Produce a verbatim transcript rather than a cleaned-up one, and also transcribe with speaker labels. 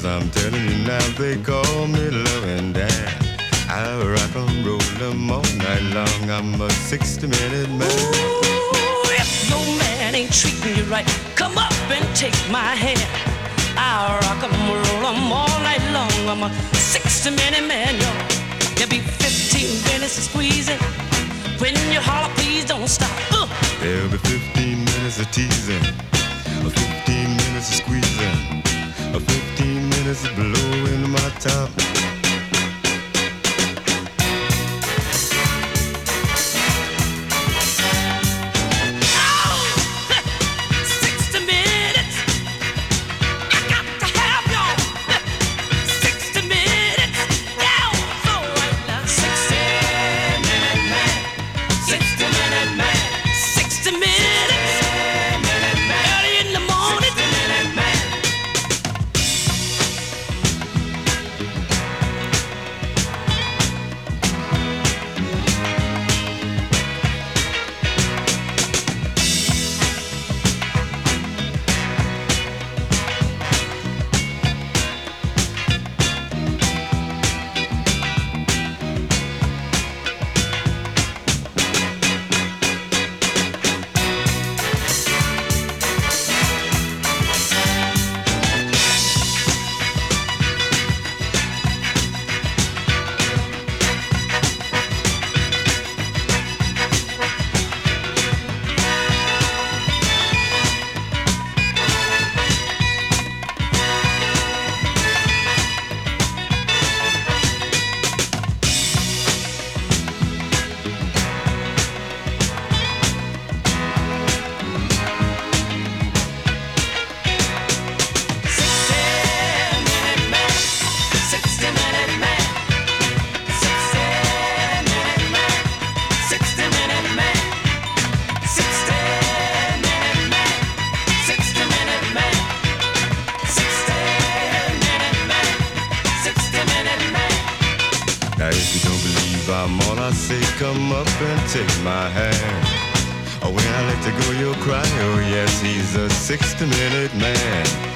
Speaker 1: Cause I'm telling you now, they call me loving Dan. I rock 'em, roll 'em all night long. I'm a sixty minute man.
Speaker 2: Ooh, if your man ain't treating you right, come up and take my hand. I rock 'em, roll 'em all night long. I'm a sixty minute man, y'all. There'll be fifteen minutes of squeezing. When you holler, please don't stop. Uh.
Speaker 1: There'll be fifteen minutes of teasing, fifteen minutes of squeezing, fifteen minutes of blowing my top. Now if you don't believe I'm on, I say come up and take my hand. Oh, when I let you go, you'll cry. Oh yes, he's a sixty minute man.